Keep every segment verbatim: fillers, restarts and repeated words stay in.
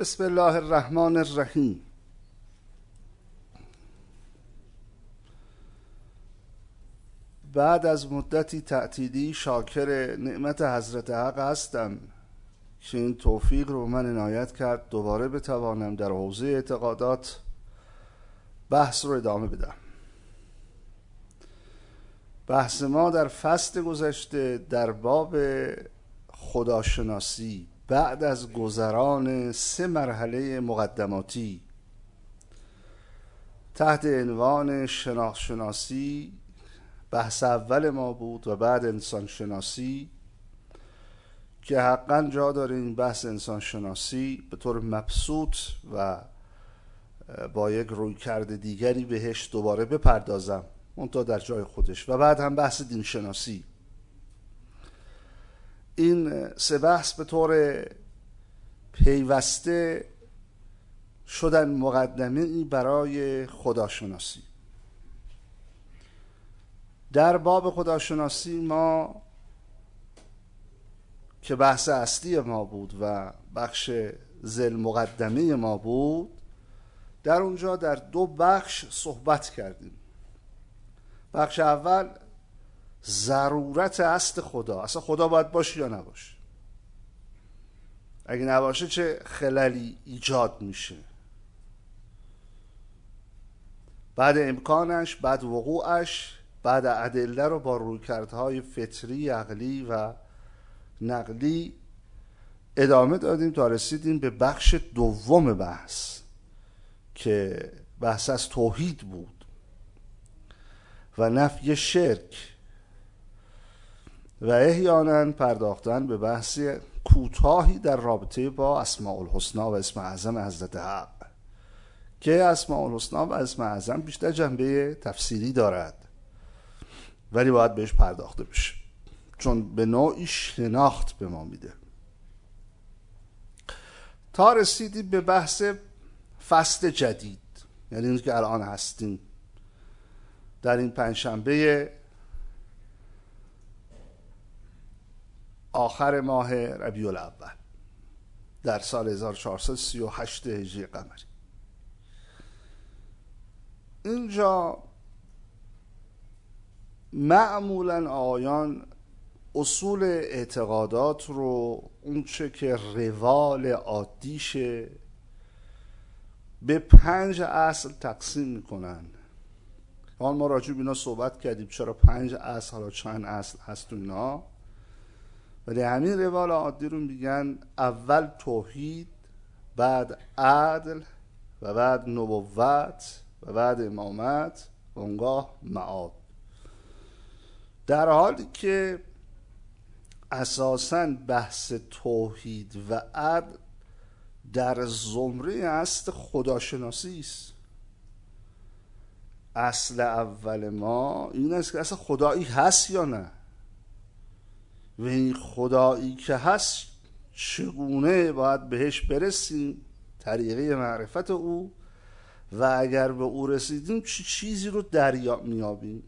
بسم الله الرحمن الرحیم. بعد از مدتی تعطیلی شاکر نعمت حضرت حق هستم که این توفیق رو من عنایت کرد دوباره بتوانم در حوزه اعتقادات بحث رو ادامه بدم. بحث ما در فصل گذشته در باب خداشناسی بعد از گذران سه مرحله مقدماتی تحت عنوان شناخت شناسی بحث اول ما بود و بعد انسان شناسی که حقا جا داره این بحث انسان شناسی به طور مبسوط و با یک رویکرد دیگری بهش دوباره بپردازم، منتها در جای خودش، و بعد هم بحث دین شناسی. این سه بحث به طور پیوسته شدن مقدمه‌ای برای خداشناسی. در باب خداشناسی ما که بحث اصلی ما بود و بخش ذیل مقدمه ما بود، در اونجا در دو بخش صحبت کردیم. بخش اول ضرورت اصل خدا، اصلا خدا باید باشه یا نباشه، اگه نباشه چه خللی ایجاد میشه، بعد امکانش، بعد وقوعش، بعد ادله رو با رویکردهای فطری، عقلی و نقلی ادامه دادیم تا رسیدیم به بخش دوم بحث که بحث از توحید بود و نفی شرک و احیانا پرداختن به بحث کوتاهی در رابطه با اسماء الحسنا و اسم اعظم حضرت حق که اسماء الحسنا و اسم اعظم بیشتر جنبه تفسیری دارد ولی باید بهش پرداخته بشه چون به نوعی شناخت به ما میده. تا رسیدیم به بحث فصل جدید، یعنی این که الان هستیم در این پنجشنبه آخر ماه ربیع الاول در سال هزار و چهارصد و سی و هشت هجری قمری. اینجا معمولا آقایان اصول اعتقادات رو اونچه که روال عادیشه به پنج اصل تقسیم میکنن. حالا ما راجع به اینا صحبت کردیم چرا پنج اصل، حالا چند اصل هست اینا، ولی همین روال عادی رو میگن اول توحید، بعد عدل و بعد نبوت و بعد امامت و اونگاه معاد. در حالی که اساساً بحث توحید و عدل در زمره اصل خداشناسی است. اصل اول ما این است که اصلا خدایی هست یا نه، و این خدایی که هست چگونه باید بهش برسیم، طریقه معرفت او، و اگر به او رسیدیم چه چیزی رو دریافت می‌یابیم.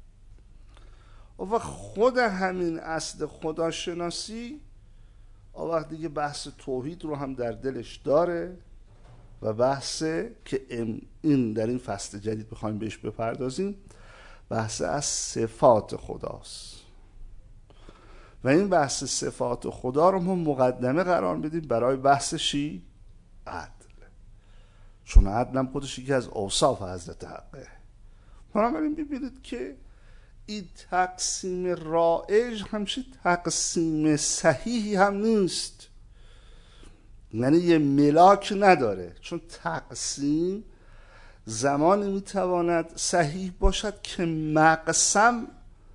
و خود همین اصل خداشناسی وقتی دیگه بحث توحید رو هم در دلش داره و بحث که این در این فصل جدید بخوایم بهش بپردازیم بحث از صفات خداست و این بحث صفات خدا رو ما مقدمه قرار بدیم برای بحث چی؟ عدل، چون عدل هم خودش یکی از اوصاف حضرت حقه. بنابراین ببینید که این تقسیم رایج همچه تقسیم صحیحی هم نیست، یعنی یه ملاک نداره، چون تقسیم زمانی میتواند صحیح باشد که مقسم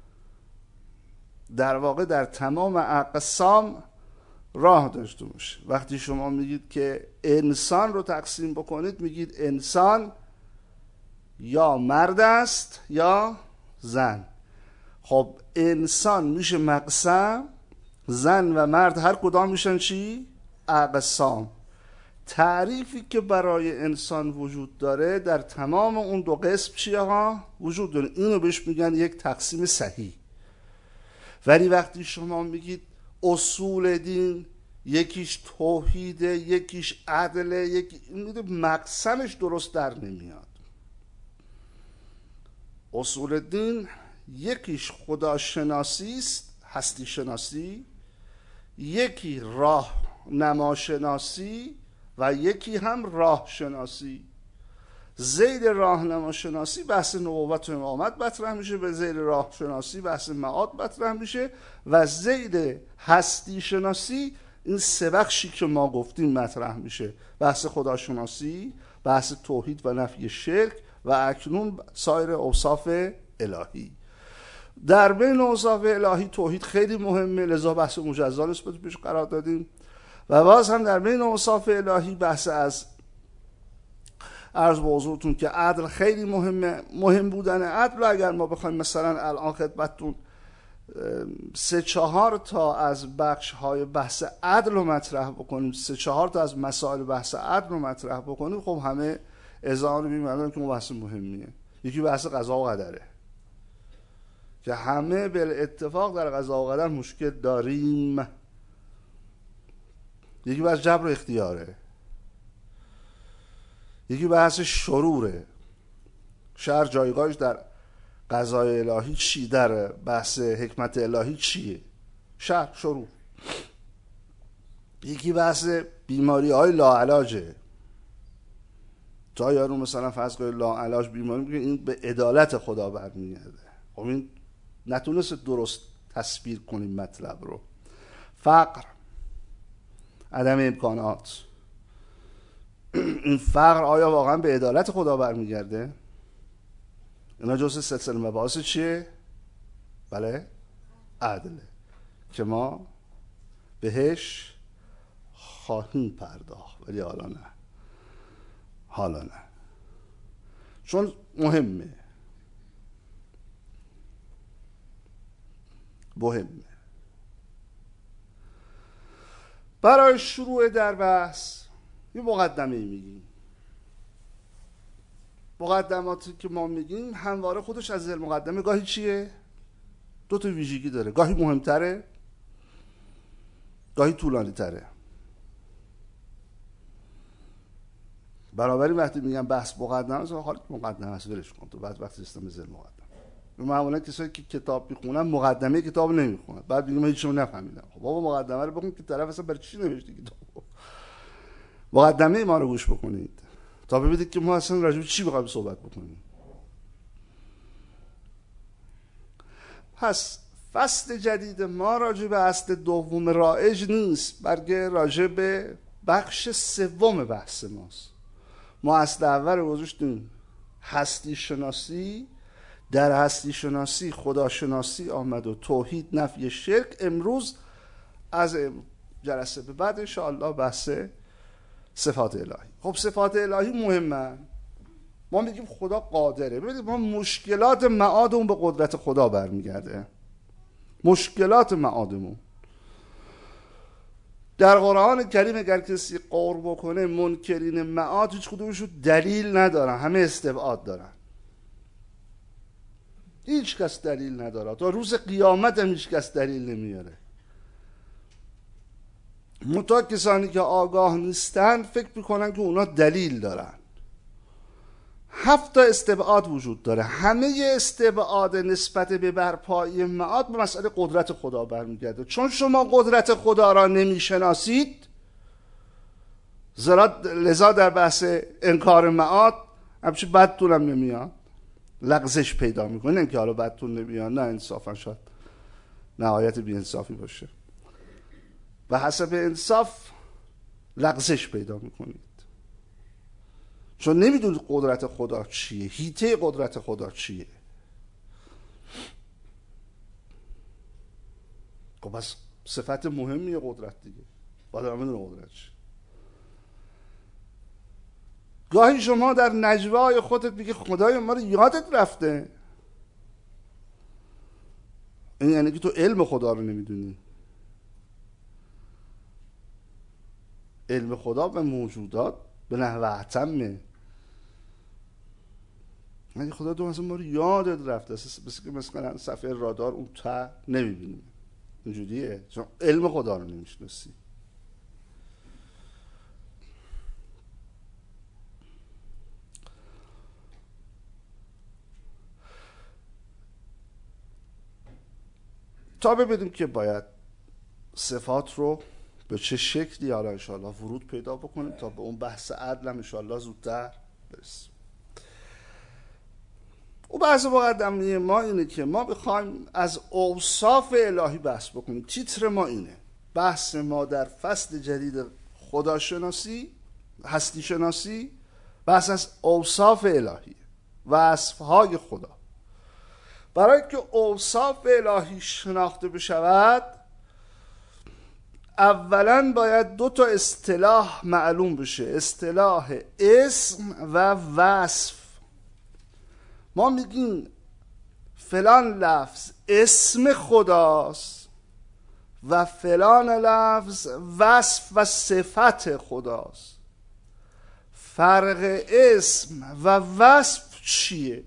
در واقع در تمام اقسام راه داشته باشه. وقتی شما میگید که انسان رو تقسیم بکنید میگید انسان یا مرد است یا زن. خب انسان میشه مقسم، زن و مرد هر کدام میشن چی؟ اقسام. تعریفی که برای انسان وجود داره در تمام اون دو قسم چیه ها؟ وجود داره. اینو بهش میگن یک تقسیم صحیح. ولی وقتی شما میگید اصول دین یکیش توحیده، یکیش عدله، یکی مقسمش درست در نمیاد. اصول دین یکیش خداشناسی است، هستی شناسی، یکی راه نماشناسی و یکی هم راه شناسی. زیر راهنما شناسی بحث نبوت و امامت مطرح میشه، به زیر راه شناسی بحث معاد مطرح میشه و زیر هستی شناسی این سه بخشی که ما گفتیم مطرح میشه، بحث خداشناسی، بحث توحید و نفی شرک و اکنون سایر اوصاف الهی. در بین اوصاف الهی توحید خیلی مهمه، لذا بحث مجزا نسبت بهش قرار دادیم و باز هم در بین اوصاف الهی بحث از عرض به حضورتون که عدل خیلی مهمه. مهم بودن عدل اگر ما بخوایم مثلا الان خدمتتون سه چهار تا از بخش های بحث عدل رو مطرح بکنیم، سه چهار تا از مسائل بحث عدل رو مطرح بکنیم، خب همه اذعان رو می‌بینن که بحث مهمیه. یکی بحث قضا و قدره که همه به اتفاق در قضا و قدر مشکل داریم. یکی بحث جبر و اختیاره، یکی بحث شروره، شر جایگاهش در قضای الهی چی، در بحث حکمت الهی چیه، شر شرور. یکی بحث بیماری های لاعلاجه، تا یارو مثلا فرض کنید لاعلاج بیماری میگه این به عدالت خدا برمیگرده، خب این نتونست درست تصویر کنیم مطلب رو. فقر، عدم امکانات، این فقر آیا واقعا به عدالت خدا برمیگرده؟ اینا جزء سلسله مباحث چیه؟ بله، عدله که ما بهش خواهیم پرداخت، ولی حالا نه، حالا نه، چون مهمه مهمه. برای شروع در بحث یه مقدمه میگیم. مقدماتی که ما میگیم همواره خودش از ذیل مقدمه گاهی چیه؟ دو تا ویژگی داره، گاهی مهمتره، گاهی طولانی تره. بنابراین وقتی میگم بحث مقدمه است، حالا مقدمه است ولش کن، تو بعد وقتی استم ذیل مقدمه. معمولا کسایی که کتاب میخونن مقدمه کتاب نمیخونن، بعد میگم من هیچی نفهمیدم. خب بابا مقدمه رو بخون که طرف اصلا برای چی نوشته کتابو. مقدمه ما رو گوش بکنید تا ببینید که ما اصلا راجع به چی می‌خوایم صحبت بکنیم. پس فصل جدید ما راجع به اصل دوم رایج نیست، بلکه راجع به بخش سوم بحث ماست. ما اصل اول رو گذاشتیم هستی شناسی، در هستی شناسی خداشناسی آمد و توحید نفی شرک. امروز از جلسه به بعد انشاءالله بحث صفات الهی. خب صفات الهی مهمه. ما میگیم خدا قادره، ببینید ما مشکلات معادمون به قدرت خدا برمیگرده. مشکلات معادمون در قرآن کریم اگر کسی قور بکنه، منکرین معاد هیچ کدومشون دلیل ندارن، همه استبعاد دارن. هیچ کس دلیل نداره، تا روز قیامت هم هیچ کس دلیل نمیاره. منتها کسانی که آگاه نیستن فکر میکنن که اونا دلیل دارن. هفت تا استبعاد وجود داره، همه استبعاد نسبت به برپایی معاد به مسئله قدرت خدا برمیگرده. چون شما قدرت خدا را نمیشناسید، لذا در بحث انکار معاد همچی بدتون هم نمیاد، لغزش پیدا میکنه. نه که حالا بدتون نمیاد، نه انصافا شاید نهایت بی انصافی باشه، و حسب انصاف لغزش پیدا میکنید، چون نمیدونید قدرت خدا چیه، هیته قدرت خدا چیه. خب بس صفت مهمیه قدرت دیگه، باید هم بدونه قدرت چیه. گاهی شما در نجوای خودت میگه خدای ما رو یادت رفته، این یعنی که تو علم خدا رو نمیدونی. علم خدا به موجودات به نحو اعتمه، یعنی خدا تو مثلا ما رو یادت رفته، مثل که مثلا صفحه رادار اون ته نمیبینیم، اینجوریه، چون علم خدا رو نمیشناسی. تا ببینیم که باید صفات رو به چه شکلی حالا انشاءالله ورود پیدا بکنیم تا به اون بحث عدل هم انشاءالله زودتر برسیم. و بحث مقدمه ما اینه که ما بخوایم از اوصاف الهی بحث بکنیم. تیتر ما اینه، بحث ما در فصل جدید خداشناسی، هستی شناسی، بحث از اوصاف الهی، وصفهای خدا. برای که اوصاف الهی شناخته بشود اولا باید دو تا اصطلاح معلوم بشه، اصطلاح اسم و وصف. ما میگیم فلان لفظ اسم خداست و فلان لفظ وصف و صفت خداست. فرق اسم و وصف چیه؟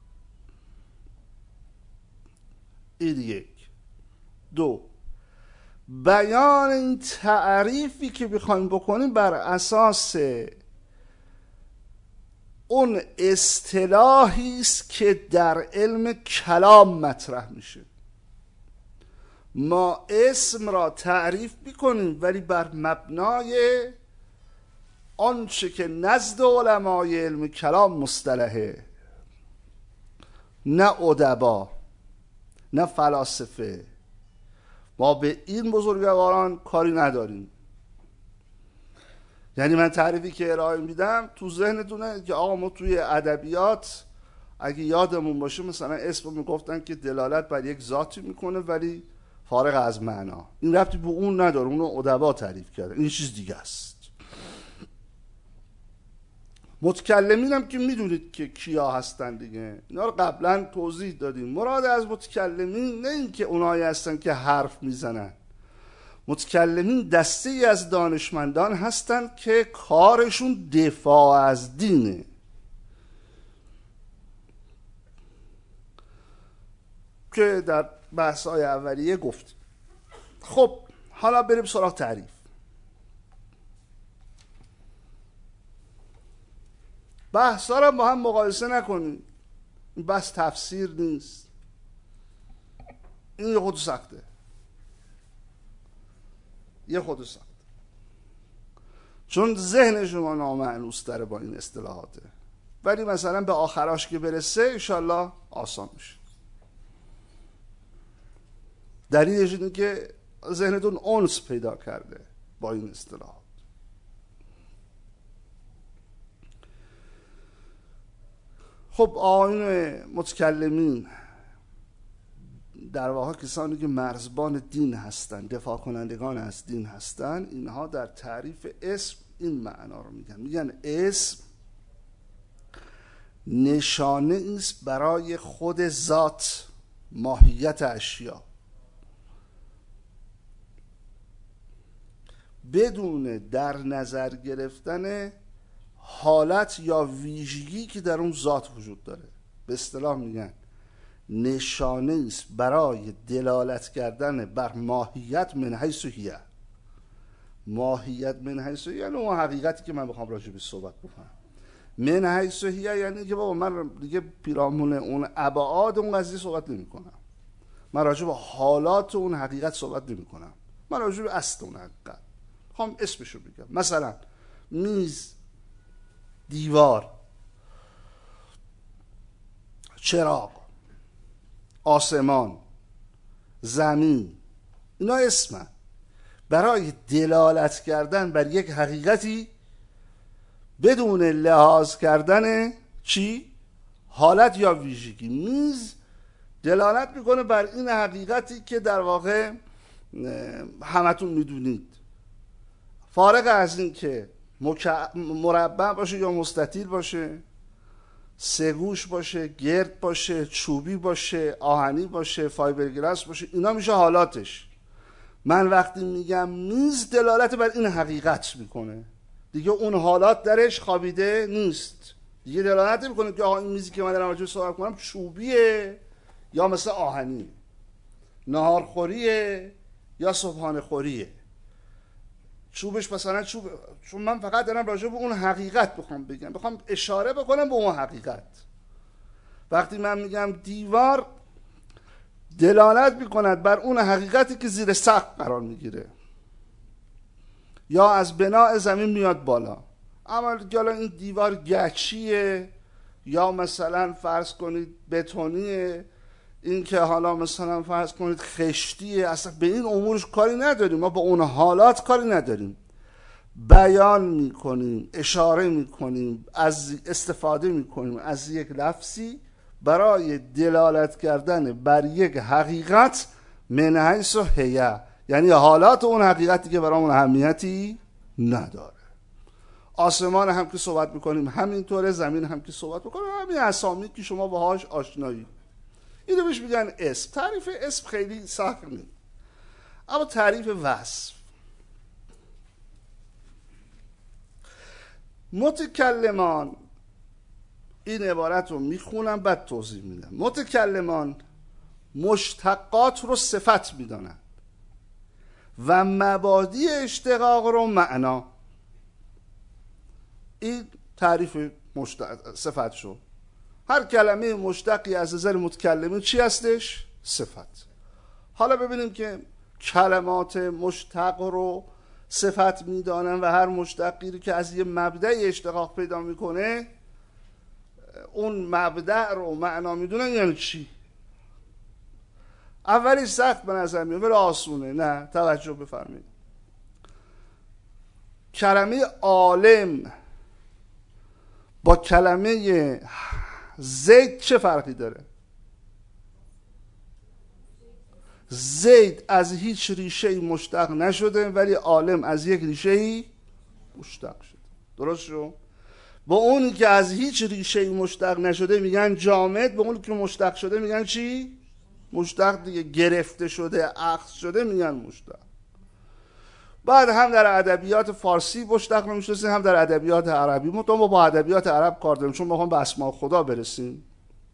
این یک. دو، بیان این تعریفی که بخوایم بکنیم بر اساس اون اصطلاحی است که در علم کلام مطرح میشه. ما اسم را تعریف میکنیم ولی بر مبنای آنچه که نزد علمای علم کلام مصطلحه، نه ادبا نه فلاسفه. ما به این بزرگواران کاری نداریم. یعنی من تعریفی که ارائه میدم تو ذهنتونه که آقا ما توی ادبیات اگه یادمون باشه مثلا اسم میگفتن که دلالت بر یک ذاتی میکنه ولی فارغ از معنا. این ربطی به اون نداره، اونو ادبا تعریف کردن، این چیز دیگه است. متکلمین هم که میدونید که کیا هستن دیگه، اینا رو قبلا توضیح دادیم. مراد از متکلمین نه این که اونایی هستن که حرف میزنن. متکلمین دسته ای از دانشمندان هستن که کارشون دفاع از دینه. که در بحث‌های اولیه گفتیم. خب حالا بریم سراغ تعریف. بحثا را با هم مقایسه نکنید. این بحث تفسیر نیست. این یه خود سخته. یه خود سخته. چون ذهن شما نامعنوس داره با این اصطلاحاته. ولی مثلا به آخراش که برسه انشالله آسان میشه. دلیلش اینه که ذهنتون انس پیدا کرده با این اصطلاحات. خب آیین متکلمین در واقع کسانی که مرزبان دین هستند، دفاع کنندگان از دین هستند، اینها در تعریف اسم این معنا رو میگن. میگن اسم نشانه است برای خود ذات، ماهیت اشیا، بدون در نظر گرفتن حالت یا ویژگی که در اون ذات وجود داره. به اصطلاح میگن نشانه است برای دلالت کردن بر ماهیت من حیث هیه. ماهیت من حیث هیه یعنی اون حقیقتی که من بخوام راجع به صحبت بکنم. من حیث هیه یعنی که بابا من دیگه پیرامون اون ابعاد اون قضیه صحبت نمی کنم. من راجع به حالات اون حقیقت صحبت نمی کنم. من راجع به اصل اون حقیقت میخوام اسمشو بگم. مثلا میز، دیوار، چراغ، آسمان، زمین، اینا اسمن برای دلالت کردن بر یک حقیقتی بدون لحاظ کردن چی؟ حالت یا ویژگی. میز دلالت میکنه بر این حقیقتی که در واقع همتون میدونید، فارغ از این که مربع باشه یا مستطیل باشه، سه‌گوش باشه، گرد باشه، چوبی باشه، آهنی باشه، فایبرگلاس باشه، اینا میشه حالاتش. من وقتی میگم میز دلالت بر این حقیقت میکنه دیگه، اون حالات درش خوابیده نیست دیگه. دلالت میکنه که آها این میزی که من دارم راجعش صحبت کنم چوبیه یا مثل آهنی، ناهارخوریه یا صبحانه خوریه. چوبش مثلا چوب، چون من فقط دارم راجع به اون حقیقت بخوام بگم، بخوام اشاره بکنم به اون حقیقت. وقتی من میگم دیوار، دلالت میکند بر اون حقیقتی که زیر سقف قرار میگیره یا از بناء زمین میاد بالا. اما حالا این دیوار گچیه یا مثلا فرض کنید بتونیه، این که حالا مثلا فرض کنید خشتیه، اصلا به این امورش کاری نداریم، ما با اون حالات کاری نداریم. بیان میکنیم، اشاره میکنیم، از استفاده میکنیم از یک لفظی برای دلالت کردن بر یک حقیقت من حیث هی، یعنی حالات اون حقیقتی که برامون اهمیتی نداره. آسمان هم که صحبت میکنیم همینطوره، زمین هم که صحبت میکنیم همین اسامی که شما باهاش آشنایی. اینو بهش میگن اسم. تعریف اسم خیلی سخت نیست، اما تعریف وصف. متکلمان، این عبارت رو میخونم بعد توضیح میدم. متکلمان مشتقات رو صفت میدانند و مبادی اشتقاق رو معنا. این تعریف مشتق... صفت شو. هر کلمه مشتقی از نظر متکلمین چی هستش؟ صفت. حالا ببینیم که کلمات مشتق رو صفت میدانن و هر مشتقی رو که از یه مبدأ اشتقاق پیدا میکنه اون مبدأ رو معنا میدونن یعنی چی. اولی سخت به نظر میاد ولی آسونه. نه توجه بفرمایید. کلمه عالم با کلمه زید چه فرقی داره؟ زید از هیچ ریشه مشتق نشده ولی عالم از یک ریشه مشتق شده. درست شو؟ با اونی که از هیچ ریشه مشتق نشده میگن جامد، با اونی که مشتق شده میگن چی؟ مشتق دیگه. گرفته شده، اخذ شده میگن مشتق. بعد هم در ادبیات فارسی مشتق رو میشناسیم هم در ادبیات عربی. ما تو با ادبیات عرب کار داریم چون ما میخوام به اسماء خدا برسیم.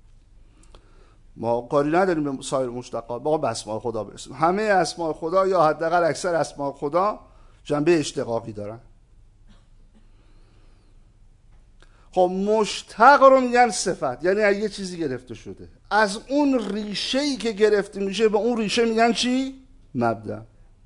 ما کاری نداریم به سایر مشتقات، ما به اسماء خدا برسیم. همه اسماء خدا یا حداقل اکثر اسماء خدا جنبه اشتقاقی دارن. خب مشتق رو میگن صفت، یعنی از یه چیزی گرفته شده، از اون ریشه‌ای که گرفته میشه به اون ریشه میگن چی؟ مبدأ.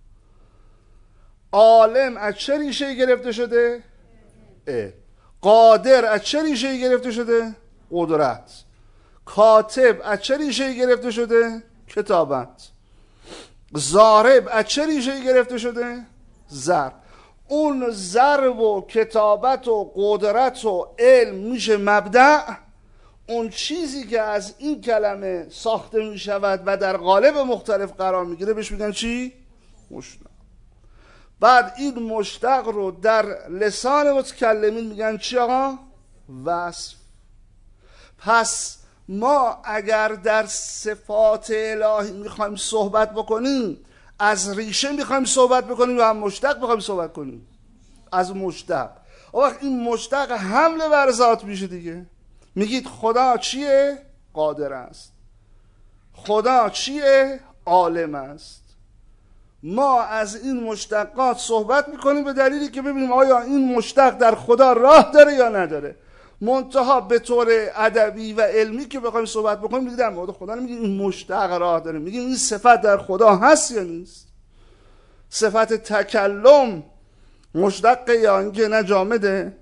عالم از چه ریشه‌ای گرفته شده؟ اه. قادر از چه ریشه‌ای گرفته شده؟ قدرت. کاتب از چه ریشه‌ای گرفته شده؟ کتابت. ضارب از چه ریشه‌ای گرفته شده؟ ضرب. اون ضرب و کتابت و قدرت و علم میشه مبدأ. اون چیزی که از این کلمه ساخته میشود و در قالب مختلف قرار میگیره بهش میگن چی؟ مشتق. بعد این مشتق رو در لسان متکلمین میگن چی آقا؟ وصف. پس ما اگر در صفات الهی میخوایم صحبت بکنیم از ریشه میخوایم صحبت بکنیم یا هم مشتق میخوایم صحبت کنیم؟ از مشتق. وقت این مشتق حمله بر ذات میشه دیگه. میگید خدا چیه؟ قادر است. خدا چیه؟ عالم است. ما از این مشتقات صحبت میکنیم به دلیلی که ببینیم آیا این مشتق در خدا راه داره یا نداره. منتها به طور ادبی و علمی که بخوایم صحبت بکنیم میگیم در مورد خدا نمیگیم این مشتق راه داره، میگیم این صفت در خدا هست یا نیست. صفت تکلم مشتقه یا اینکه نه جامده؟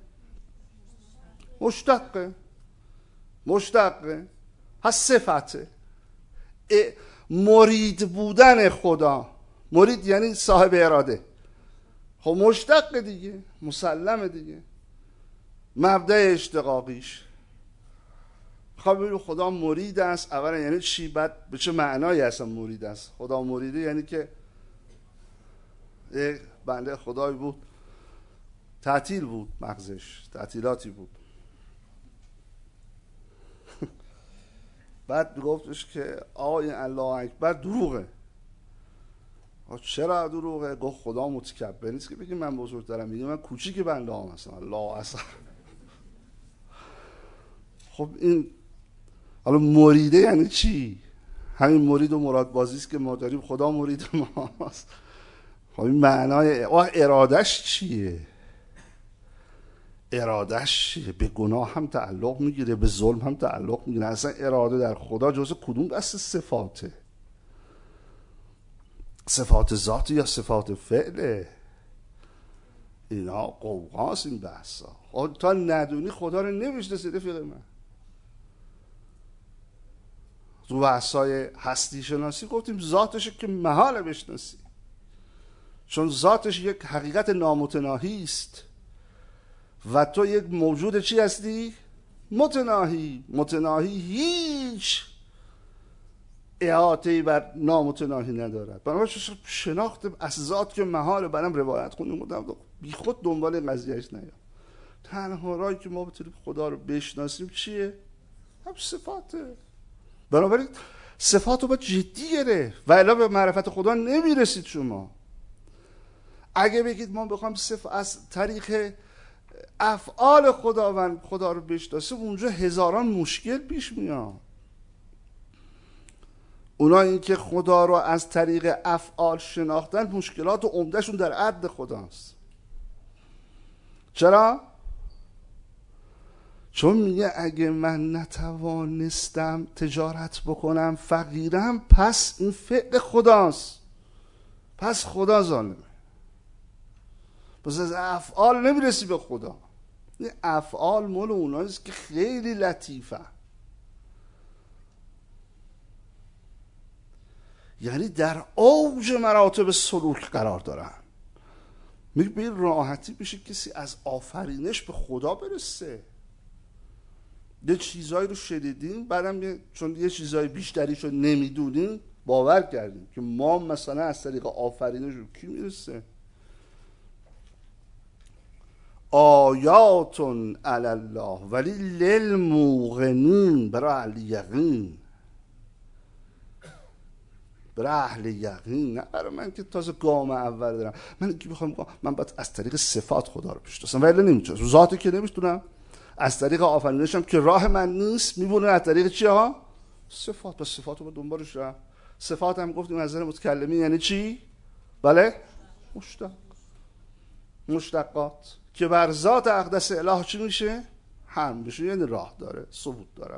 مشتقه. مشتقه. پس صفته. مرید بودن خدا، مرید یعنی صاحب اراده، خب مشتق دیگه، مسلمه دیگه. مبدأ اشتقاقیش خب ببینیم خدا مرید است اولا یعنی چی، بعد به چه معنایی اصلا مرید است. خدا مریده یعنی که یک بنده خدایی بود تعطیل بود، مغزش تعطیلاتی بود بعد گفتش که آقای الله اکبر دروغه. چرا دروغه؟ گفت خدا متکبر نیست که بگیم من بزرگترم، میگه من کوچیک بنده هم هستم. الله اصلا خب این حالا مریده یعنی چی؟ همین مرید و مراد بازی است که ما داریم، خدا مرید ماست. خب این معنای ارادش چیه؟ ارادش چیه؟ به گناه هم تعلق میگیره، به ظلم هم تعلق میگیره. اصلا اراده در خدا جزء کدوم دست صفاته؟ صفات ذاتی یا صفات فعله؟ اینا قوقاست این بحثا. تا ندونی خدا رو نمیشناسی رفیق من. تو بحثای هستی شناسی گفتیم ذاتش که محال بشناسی، چون ذاتش یک حقیقت نامتناهی است و تو یک موجود چی هستی؟ متناهی. متناهی هیچ احاطه‌ای بر نامتناهی ندارد. بنابراین شناخت از ذات که محاله. برام روایت خوندم بودم بی خود دنبال این قضیهش نیام. تنها راهی که ما بتونیم خدا رو بشناسیم چیه؟ هم صفاته. بنابراین صفات رو باید جدی گرفت و الا به معرفت خدا نمیرسید شما. اگه بگید ما بخوایم صف از طریق افعال خداوند خدا رو بشناسیم، اونجا هزاران مشکل پیش میاد. اونا این که خدا رو از طریق افعال شناختن، مشکلات و عمدهشون در عد خداست. چرا؟ چون میگه اگه من نتوانستم تجارت بکنم، فقیرم، پس این فعل خداست، پس خدا ظالمه. پس از افعال نمیرسی به خدا. این افعال مال اوناییست که خیلی لطیفه، یعنی در اوج مراتب سلوک قرار دارن. میگه به این راحتی بشه کسی از آفرینش به خدا برسه. یه چیزایی رو شنیدیم، بعدم چون یه چیزای بیشتریشو نمیدونیم باور کردیم که ما مثلا از طریق آفرینش رو کی میرسه؟ آیاتون علی الله ولی للموقنین، برای اهل یقین، برای اهل یقین، نه برای من که تازه گام اول دارم. من که بخوام من باید از طریق صفات خدا رو بشناسم، ولی نمیتونم. ذاتی که نمیتونم، از طریق آفرینشم که راه من نیست، میبونه از طریق چی ها؟ صفات. با صفات رو با دنبالش رفت. صفات هم گفتیم از نظر متکلمی یعنی چی؟ بله؟ مشتق، مشتقات که بر ذات اقدس اله چی میشه؟ هم میشه، یعنی راه داره، ثبوت داره.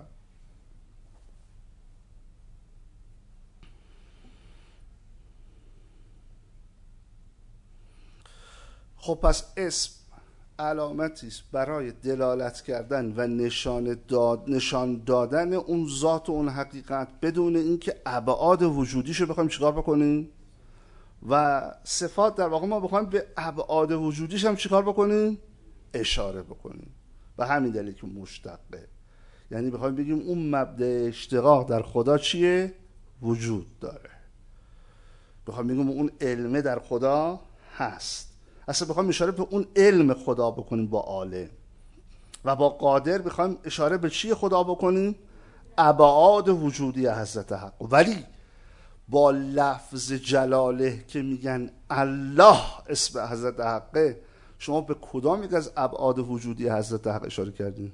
خب پس اسم علامتی است برای دلالت کردن و نشان داد نشان دادن اون ذات و اون حقیقت بدون اینکه ابعاد وجودیشو بخوایم چیکار بکنیم. و صفات در واقع ما بخوایم به ابعاد وجودیش هم چیکار بکنیم؟ اشاره بکنیم. به همین دلیل که مشتقه، یعنی بخوایم بگیم اون مبدأ اشتقاق در خدا چیه؟ وجود داره. بخوایم بگیم اون علمه در خدا هست. اصلا بخوایم اشاره به اون علم خدا بکنیم با عالم، و با قادر بخوایم اشاره به چی خدا بکنیم؟ ابعاد وجودی حضرت حق. ولی با لفظ جلاله که میگن الله اسم حضرت حقه، شما به کدام یک از ابعاد وجودی حضرت حق اشاره کردین؟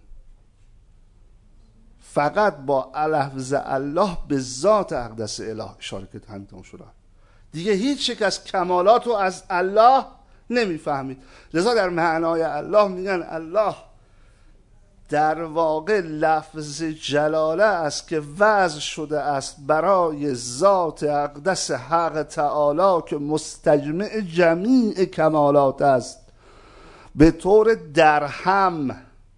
فقط با لفظ الله به ذات اقدس اله اشاره کردن. همین شده دیگه. هیچ یک از کمالات رو از الله نمیفهمید. لذا در معنای الله میگن الله در واقع لفظ جلاله است که وضع شده است برای ذات اقدس حق تعالی که مستجمع جمیع کمالات است، به طور درهم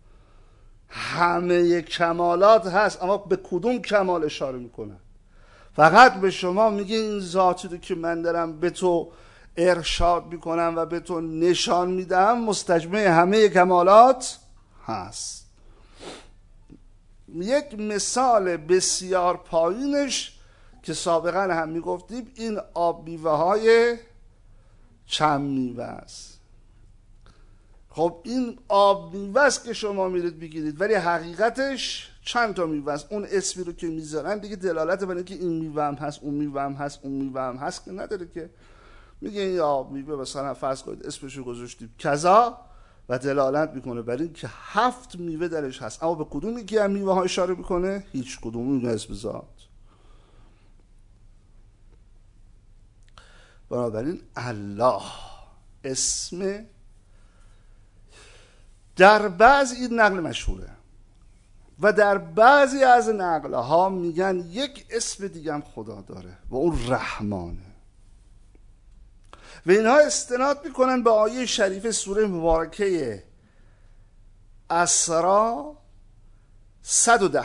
همه کمالات هست. اما به کدوم کمال اشاره میکنه؟ فقط به شما میگه این ذاتی رو که من دارم به تو ارشاد میکنم و به تو نشان میدم مستجمع همه کمالات هست. یک مثال بسیار پایینش که سابقا هم میگفتیم این آب میوه های چند میوه است. خب این آب میوه است که شما میرید بگیرید، ولی حقیقتش چند تا میوه است. اون اسمی رو که میذارن دیگه دلالت بر اینکه این میوه هم هست، اون میوه هم هست، اون میوه هم هست که نداره که. میگه این آب میوه مثلا فرض کنید اسمشو گذاشتیم کذا و دلالت میکنه بر این که هفت میوه درش هست، اما به کدوم یکی از میوه ها اشاره میکنه؟ هیچ کدوم. این اسم ذات. بنابراین الله اسم در بعضی این نقل مشهوره و در بعضی از نقل ها میگن یک اسم دیگه هم خدا داره و اون رحمانه. و اینها استناد میکنن به آیه شریف سوره مبارکه اسراء صد و ده.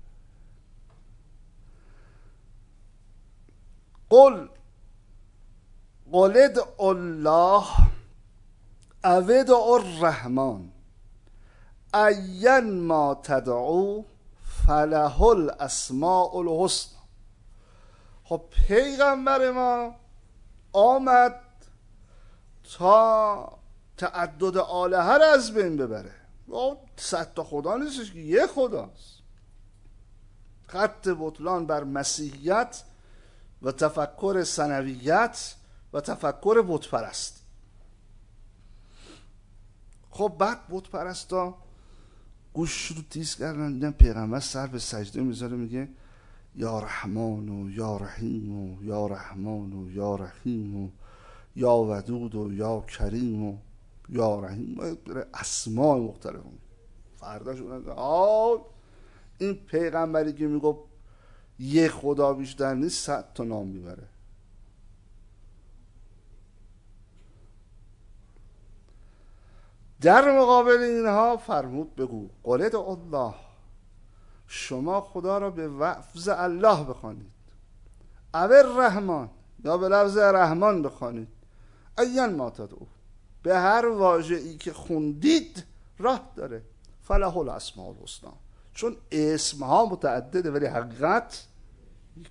قل قل ادعوا الله او ادعوا الرحمن ایا ما تدعو فله الاسماء الحسنی. خب پیغمبر ما آمد تا تعدد آلهه را از بین ببره. صد تا خدا نیستش که یک خداست. خط بطلان بر مسیحیت و تفکر ثنویت و تفکر بت پرست. خب بعد بت پرستا گوش رو تیز کردن، دیدن پیغمبر سر به سجده میذاره میگه یا رحمان و یا رحیم و یا رحمان و یا رحیم و یا ودود و یا کریم و یا رحیم، اسماء مختلف. فرداش آه این پیغمبری که میگه یک خدا بیشتر نیست صد تا نام میبره. در مقابل اینها فرمود بگو قل ادعوا الله، شما خدا را به لفظ الله بخوانید، او الرحمن یا به لفظ رحمان بخوانید، ایا ما تدعو، به هر واژه‌ای که خوندید راه داره، فله الاسماء الحسنی، چون اسمها متعدده ولی حقیقت یک.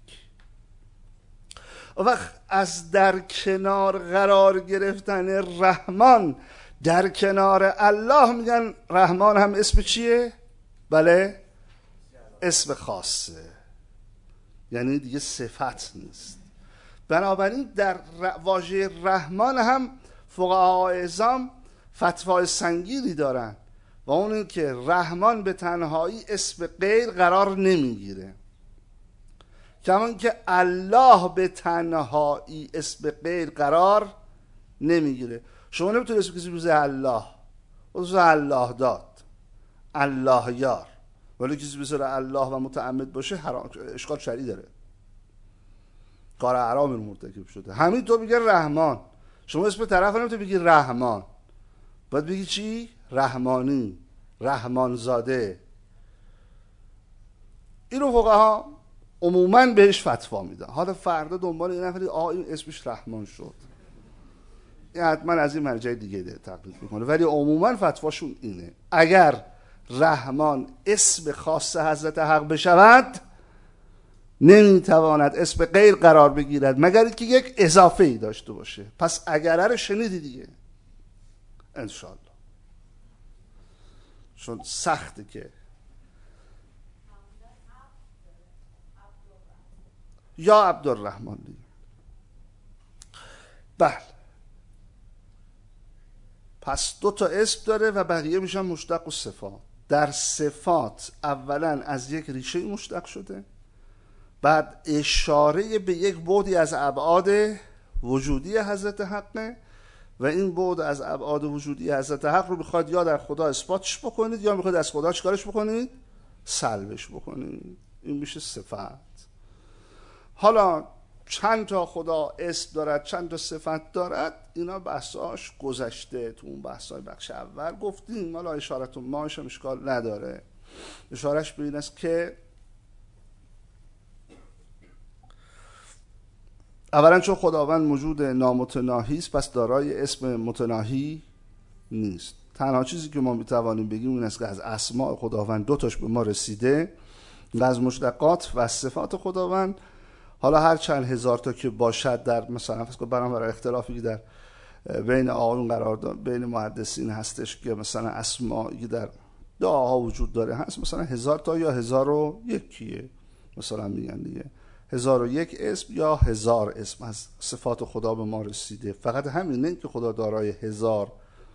وقت از در کنار قرار گرفتن رحمان در کنار الله میگن رحمان هم اسم چیه؟ بله اسم خاصه، یعنی دیگه صفت نیست. بنابراین در واژه رحمان هم فقهای اعظام فتوای سنگینی دارن و اون این که رحمان به تنهایی اسم غیر قرار نمیگیره، کمان که الله به تنهایی اسم غیر قرار نمیگیره. شما نمیتونید اسم کسی بزنید الله، بزنید الله داد، الله یار، ولی کسی بزنید الله و متعمد باشه حرام، اشکال شرعی داره، کار حرام مرتکب شده. همین تو میگه رحمان، شما اسم طرف نمیتونید بگی رحمان، باید بگی چی؟ رحمانی، رحمان زاده. اینو فقها عموما بهش فتوا میدن. حالا فردا دنبال این نفری آه این اسمش رحمان شد، این حتما از این مرجع دیگه ده تقلید میکنه، ولی عموما فتواشون اینه اگر رحمان اسم خاص حضرت حق بشود نمیتواند اسم غیر قرار بگیرد مگر اینکه یک اضافه ای داشته باشه. پس اگر رو شنیدی دیگه انشالله، چون سخته که یا عبدالرحمن دیگه. بله، پس دو تا اسم داره و بقیه میشن مشتق و صفات. در صفات اولا از یک ریشه مشتق شده، بعد اشاره به یک بعدی از ابعاد وجودی حضرت حقه و این بعد از ابعاد وجودی حضرت حق رو میخواد یا در خدا اثباتش بکنید یا میخواد از خدا چیکارش بکنید؟ سلبش بکنید. این میشه صفت. حالا چند تا خدا اسم دارد، چند تا صفت دارد، اینا بحثاش گذشته، تو اون بحثای بخش اول گفتیم. حالا اشارت ماش هم اشکال نداره، اشارش به این است که اولا چون خداوند موجود نامتناهی است پس دارای اسم متناهی نیست. تنها چیزی که ما میتوانیم بگیم این است که از اسماء خداوند دو تاش به ما رسیده و از مشتقات و صفات خداوند، حالا هر چند هزار تا که باشد، در مثلا فکر کنم برای اختلافی که در بین آقایون قرار داد بین محدثین هستش که مثلا اسمایی در دعاها وجود داره هست مثلا هزار تا یا هزار و یکیه، مثلا میگن دیگه هزار و یک اسم یا هزار اسم از صفات خدا به ما رسیده. فقط همینه که خدا دارای هزار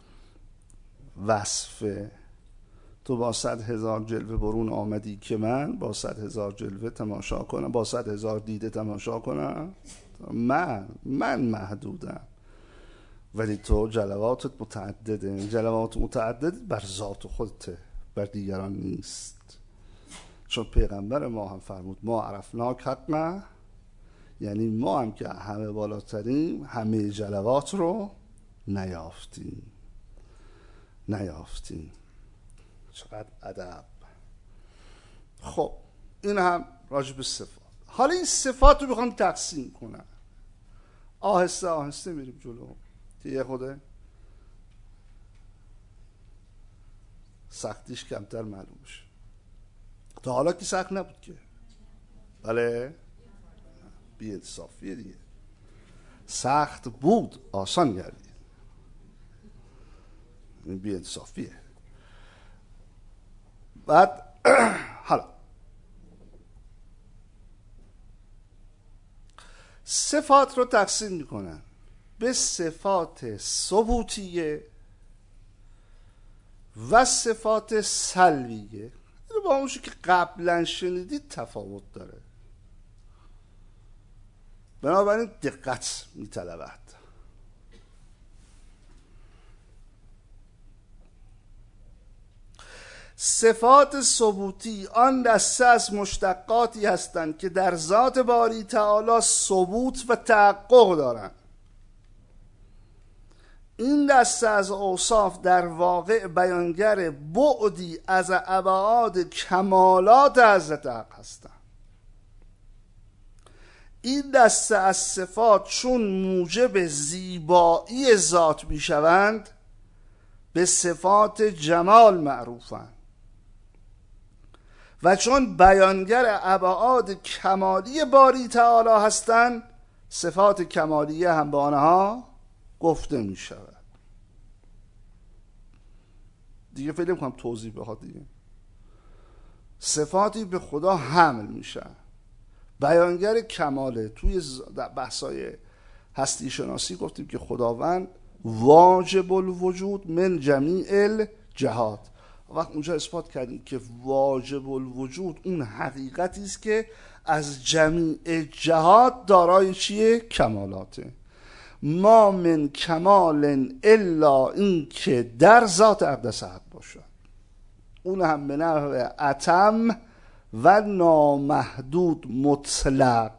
وصفه. تو با صد هزار جلوه برون آمدی که من با صد هزار جلوه تماشا کنم، با صد هزار دیده تماشا کنم. من من محدودم ولی تو جلواتت متعدده. جلوات متعدد بر ذات خودته، بر دیگران نیست. چون پیغمبر ما هم فرمود ما عرفناک حقا یعنی ما هم که همه بالاترین همه جلوات رو نیافتیم نیافتیم چقدر ادب. خب این هم راجع به صفات. حالا این صفات رو بخوام تقسیم کنم، آهسته آهسته میریم جلو که یه خوده سختیش کمتر معلوم بشه. تا حالا که سخت نبود که، بله بی انصافیه دیگه، سخت بود آسان گردید، این بی انصافیه. بعد حالا صفات رو تقسیم میکنن به صفات ثبوتیه و صفات سلبیه. این با اونشو که قبلا شنیدید تفاوت داره، بنابراین دقت میطلبد. صفات ثبوتی آن دسته از مشتقاتی هستند که در ذات باری تعالی ثبوت و تحقق دارند. این دسته از اوصاف در واقع بیانگر بعدی از ابعاد کمالات حضرت حق هستند. این دسته از صفات چون موجب زیبایی ذات می شوند به صفات جمال معروفند و چون بیانگر ابعاد کمالی باری تعالی هستند صفات کمالیه هم به آنها گفته می شود. دیگه فعلا میکنم توضیح بخواد دیگه. صفاتی به خدا حمل میشن، بیانگر کماله. توی بحثای هستی شناسی گفتیم که خداوند واجب الوجود من جمیع الجهات. وقت اونجا اثبات کردیم که واجب الوجود اون حقیقتی است که از جمیع جهات دارای چیه؟ کمالاته. ما من کمال الا این که در ذات اقدس حق باشد، اون هم به نحو اتم و نامحدود مطلق،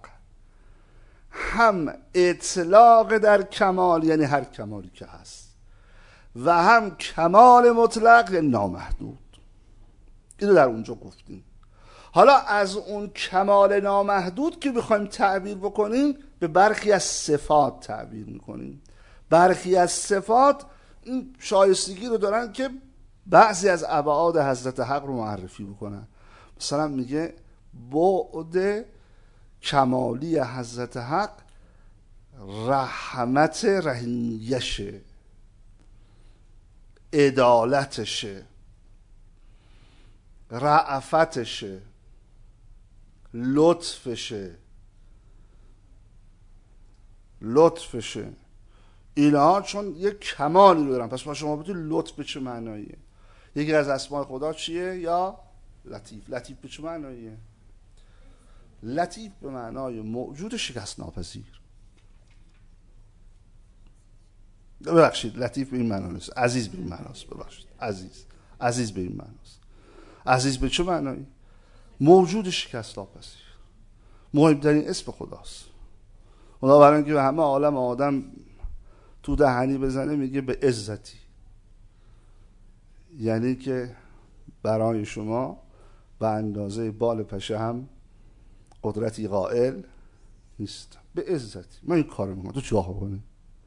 هم اطلاق در کمال یعنی هر کمالی که هست و هم کمال مطلق یعنی نامحدود. اینو در اونجا گفتیم. حالا از اون کمال نامحدود که بخوایم تعبیر بکنیم به برخی از صفات تعبیر میکنیم. برخی از صفات این شایستگی رو دارن که بعضی از ابعاد حضرت حق رو معرفی بکنن. مثلا میگه بعد کمالی حضرت حق رحمت رحیمیشه، عدالتشه، رأفتشه، لطفشه لطفشه اینها چون یک کمالی رو دارن. پس ما شما بودید لطف به چه معناییه؟ یکی از اسماء خدا چیه؟ یا لطیف. لطیف به چه معناییه؟ لطیف به معنای موجود شکست ناپذیر. ببخشید لطیف به این معنی نیست، عزیز به این معناست. ببخشید عزیز عزیز به این معناست. عزیز به چه معنایی؟ موجود شکست ناپذیر. مهمترین اسم خداست. خدا برای اینکه به همه عالم آدم تو دهنی بزنه میگه به عزتی، یعنی که برای شما به اندازه بال پشه هم قدرتی قائل نیست. به عزتی من این کارو میکنم، تو چیکار کنی؟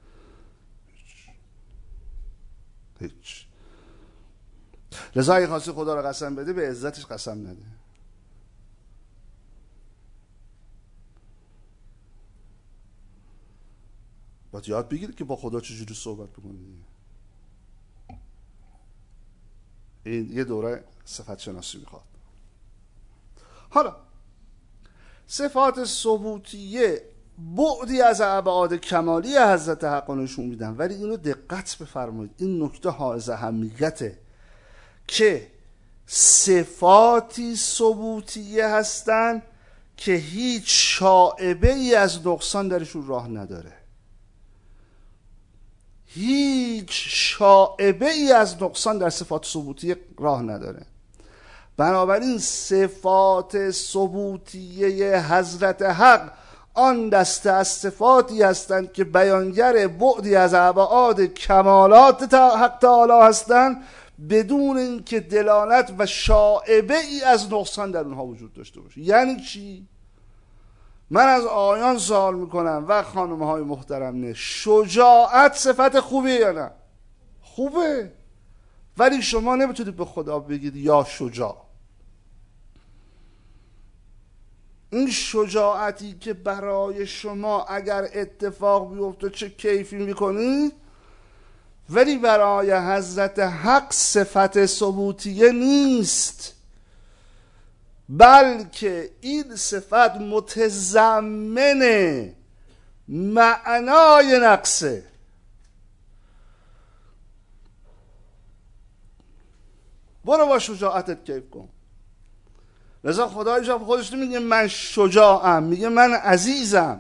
هیچ. لذا اگه خواستی خدا رو قسم بده به عزتش قسم نده. باید یاد بگیرید که با خدا چجوری صحبت بکنید. این یه دوره صفت شناسی میخواد. حالا صفات ثبوتیه بعدی از ابعاد کمالی حضرت حق نشون میدن، ولی اینو دقت بفرمایید، این نکته حائز اهمیته که صفاتی ثبوتیه هستن که هیچ شائبه ای از نقصان درشون راه نداره. هیچ شائبه ای از نقصان در صفات ثبوتیه راه نداره. بنابراین صفات ثبوتیه حضرت حق آن دسته از صفاتی هستند که بیانگر بعدی از ابعاد کمالات حق تعالی هستند، بدون اینکه دلالت و شائبه ای از نقصان در اونها وجود داشته باشه. یعنی چی؟ من از آیان سوال میکنم و خانم های محترم، نه شجاعت صفت خوبیه یا نه؟ خوبه، ولی شما نمیتونید به خدا بگید یا شجاع. این شجاعتی که برای شما اگر اتفاق بیفته چه کیفی میکنید، ولی برای حضرت حق صفت ثبوتیه نیست، بلکه این صفت متضمن معنای نقصه. برو با شجاعتت کیف کن. لذا خدای جا خودش نمیگه من شجاعم، میگه من عزیزم.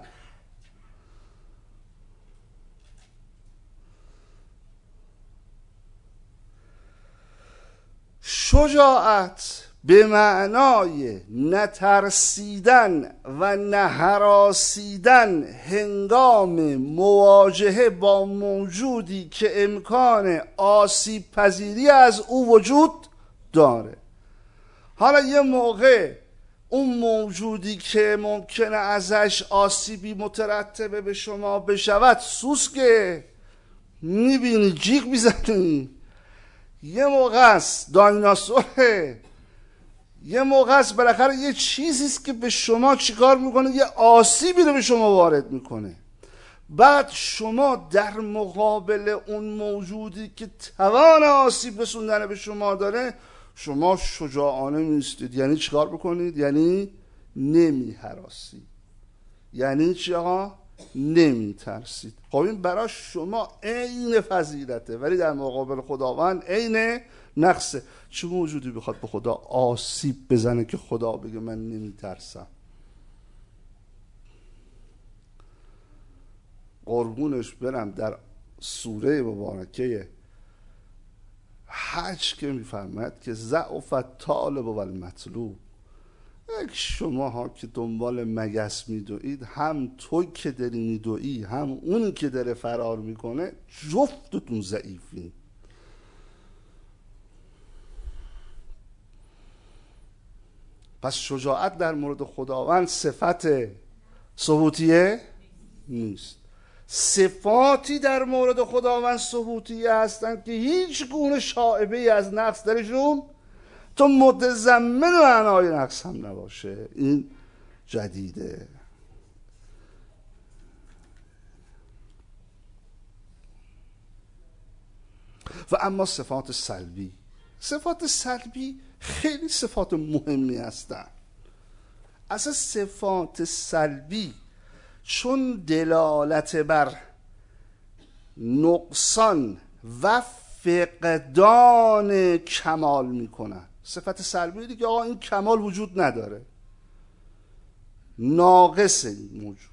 شجاعت به معنای نترسیدن و نهراسیدن هنگام مواجهه با موجودی که امکان آسیب پذیری از او وجود داره. حالا یه موقع اون موجودی که ممکنه ازش آسیبی مترتبه به شما بشود سوسکه، میبینی جیغ میزنی. یه موقع است دایناسوره، یه موقع است بالاخره یه چیزیست که به شما چیکار میکنه، یه آسیبی رو به شما وارد میکنه. بعد شما در مقابل اون موجودی که توان آسیب رسوندن به شما داره، شما شجاعانه میستید. یعنی چیکار بکنید؟ یعنی نمی هراسید. یعنی چی آقا؟ نمی ترسید. خب این برای شما عین فضیلته، ولی در مقابل خداوند عین نقصه. چه موجودی بخواد به خدا آسیب بزنه که خدا بگه من نمی ترسم؟ قربونش برم در سوره مبارکه حج که میفرماید که ضعف الطالب و المطلوب، یک شما ها که دنبال مگس میدوید، هم توی که داری میدویی هم اونی که داره فرار میکنه، جفتتون ضعیفی. پس شجاعت در مورد خداوند صفت ثبوتیه نیست. صفاتی در مورد خداوند ثبوتیه هستند که هیچ گونه شائبه از نقص درشون تو متضمن معنای نقص هم نباشه. این جدیده. و اما صفات سلبی، صفات سلبی خیلی صفات مهمی هستن. اصلا صفات سلبی چون دلالت بر نقصان و فقدان کمال میکنن. صفت سلبی دیگه آقا این کمال وجود نداره، ناقص این موجود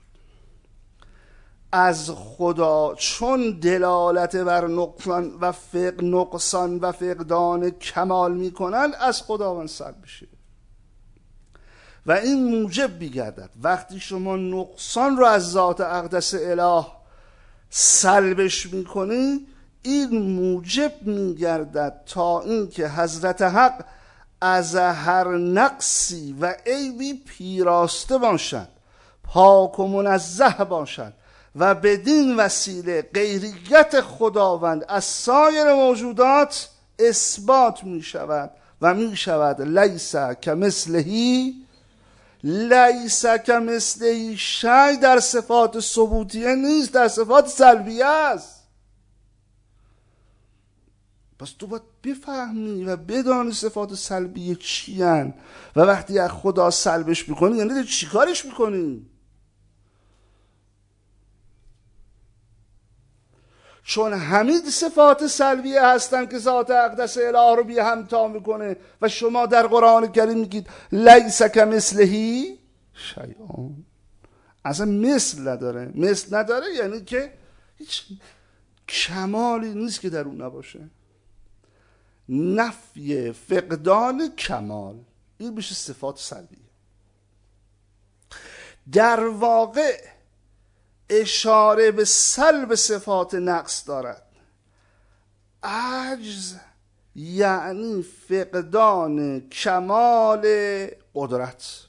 از خدا، چون دلالت بر نقصان و فق نقصان و فقدان کمال میکنن، از خداوند سلب میشه. و این موجب میگردد وقتی شما نقصان رو از ذات اقدس اله سلبش میکنی، این موجب میگردد تا اینکه حضرت حق از هر نقصی و عیبی پیراسته باشند، پاک و منزه باشند و بدین وسیله غیریت خداوند از سایر موجودات اثبات می شود و می شود لیس کمثلهی لیس کمثلهی شیء در صفات ثبوتیه نیست، در صفات سلبیه است. پس تو باید بفهمی و بدانی صفات سلبیه چی هن و وقتی از خدا سلبش میکنی یعنی چی کارش میکنی. چون همین صفات سلبیه هستن که ذات اقدس اله رو بی همتا میکنه و شما در قرآن کریم میگید لیس کمثلهی شیء، اصلا مثل نداره. مثل نداره یعنی که هیچ کمالی نیست که در اون نباشه. نفی فقدان کمال، این میشه صفات سلبیه. در واقع اشاره به سلب صفات نقص دارد. عجز یعنی فقدان کمال قدرت.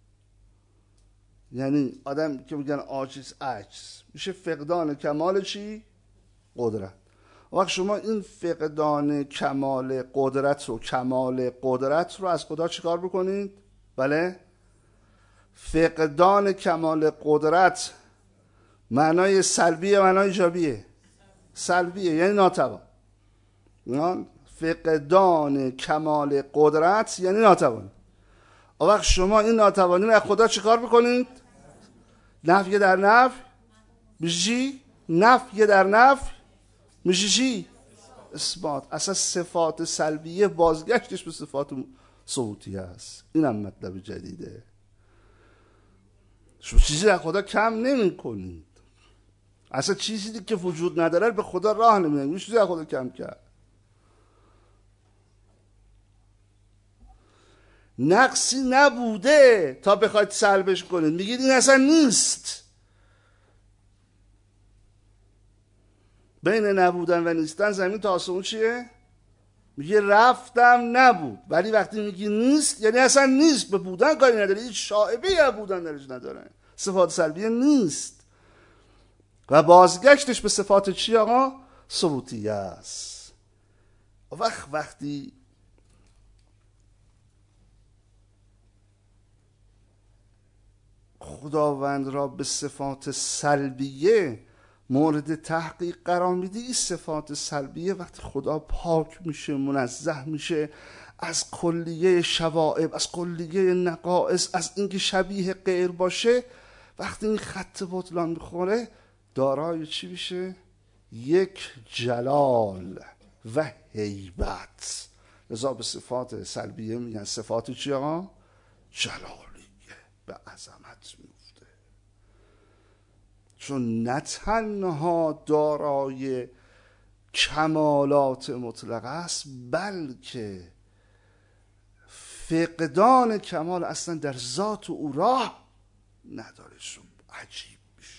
یعنی آدم که میگن عاجز، عجز میشه فقدان کمال چی؟ قدرت. وقت شما این فقدان کمال قدرت رو کمال قدرت رو از خدا چیکار بکنید؟ بله؟ فقدان کمال قدرت معنای سلبیه معنای ایجابیه؟ سلبیه، یعنی ناتوان. فقدان کمال قدرت یعنی ناتوان. وقت شما این ناتوانی رو از خدا چیکار بکنید؟ نفی در نفی میشه چی؟ نفی در نفی میشه چی؟ اثبات. اصلا صفات سلبیه بازگشتش به صفات ثبوتیه است. این هم مطلب جدیده. شما چیزی در خدا کم نمی کنید. اصلا چیزی که وجود نداره به خدا راه نمیدید. میشه چیزی در خدا کم کرد. نقصی نبوده تا بخواید سلبش کنید، میگید این اصلا نیست. بین نبودن و نیستن زمین تا آسمون چیه؟ میگه رفتم نبود، ولی وقتی میگی نیست یعنی اصلا نیست. به بودن کاری نداره، هیچ شائبه‌ای از بودن درش نداره. صفات سلبیه نیست و بازگشتش به صفات چی آقا؟ ثبوتیه است. وقت وقتی خداوند را به صفات سلبیه مورد تحقیق قرار میدی، این صفات سلبیه وقتی خدا پاک میشه، منزه میشه از کلیه شوائب، از کلیه نقائص، از اینکه شبیه غیر باشه، وقتی این خط بطلان میخوره دارای چی میشه؟ یک جلال و هیبت. لذا به صفات سلبیه میگن صفات چی آقا؟ جلالیه، به عظمت میفته. چون نه تنها دارای کمالات مطلق است، بلکه فقدان کمال اصلا در ذات او راه نداره. شو عجیب میشه.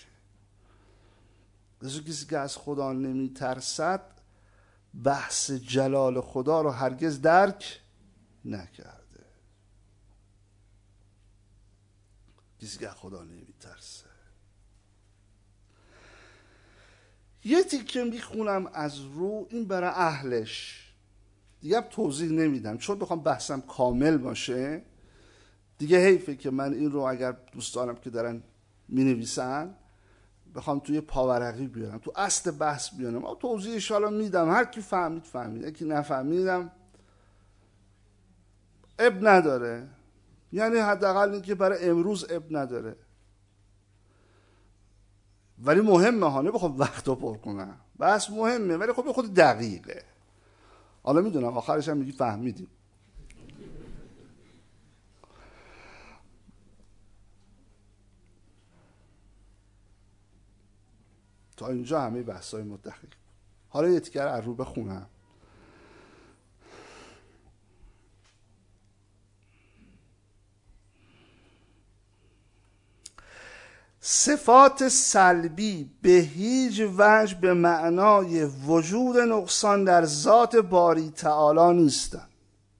کسی که از خدا نمی ترسد بحث جلال خدا رو هرگز درک نکرده. کسی که از خدا نمی ترسه. یه تیکه میخونم از رو، این برای اهلش، دیگه توضیح نمیدم چون بخوام بحثم کامل باشه دیگه حیفه که من این رو اگر دوستانم که دارن مینویسن بخوام توی پاورقی بیارم، تو اصل بحث بیارم. اما توضیحش حالا میدم، هر کی فهمید فهمید، یکی نفهمیدم اب نداره. یعنی حداقل اینکه برای امروز اب نداره، ولی مهمه ها، نمیخوام وقت رو پر کنم. بحث مهمه ولی خب خود دقیقه. حالا میدونم آخرش هم میگی فهمیدیم. تا اینجا همه بحثای مدقیق. حالا یه تیکر از رو بخونم. صفات سلبی به هیچ وجه به معنای وجود نقصان در ذات باری تعالی نیستند،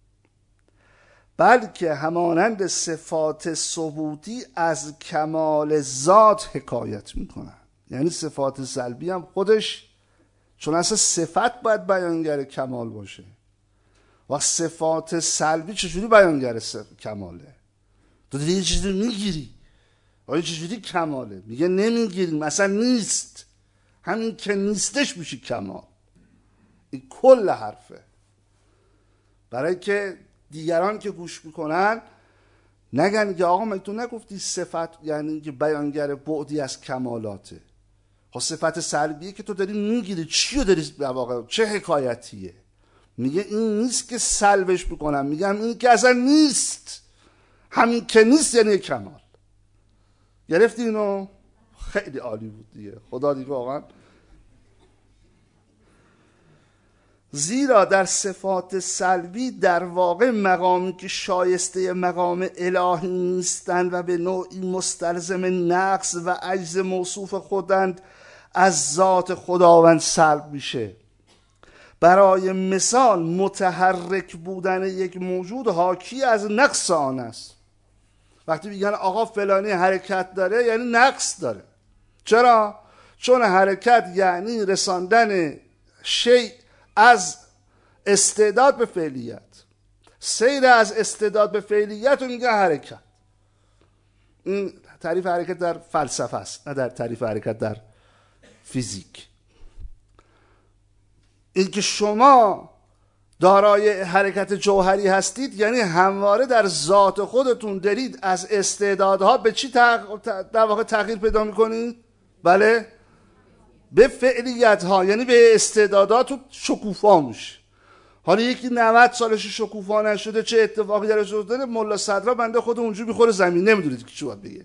بلکه همانند صفات ثبوتی از کمال ذات حکایت میکنند. یعنی صفات سلبی هم خودش، چون اصلا صفت باید بیانگر کمال باشه و صفات سلبی چجوری بیانگر کماله؟ تو دیگه یه چیزی میگیری، آیا چجوری کماله؟ میگه نمیگیریم، اصلا نیست. همین که نیستش میشه کمال. این کل حرفه، برای که دیگران که گوش میکنن نگن که آقا من تو نگفتی صفت یعنی که بیانگر بعدی از کمالاته. خب صفت سلبیه که تو داری میگیری، چی رو داری در واقع، چه حکایتیه؟ میگه این نیست که سلبش بکنم، میگم این که اصلا نیست. همین که نیست یعنی کمال. گرفتی اینو؟ خیلی عالی بود دیگه. خدا دیگه واقعا زیرا در صفات سلبی در واقع مقامی که شایسته مقام الهی نیستند و به نوعی مستلزم نقص و عجز موصوف خودند از ذات خداوند سلب میشه. برای مثال متحرک بودن یک موجود حاکی از نقص آن است. وقتی میگن آقا فلانی حرکت داره یعنی نقص داره. چرا؟ چون حرکت یعنی رساندن شیء از استعداد به فعلیت. سیر از استعداد به فعلیت رو میگن حرکت. این تعریف حرکت در فلسفه است، نه در تعریف حرکت در فیزیک. اینکه شما دارای حرکت جوهری هستید یعنی همواره در ذات خودتون دارید از استعدادها به چی تغ... در واقع تغییر پیدا میکنید؟ بله، به فعلیت ها، یعنی به استعدادات شکوفا میشه. حالا یکی نود سالش شکوفا نشده چه اتفاقی درش افتاده، ملا صدرا بنده خود اونجوری میخوره زمین، نمیدونید که چی باید بگه.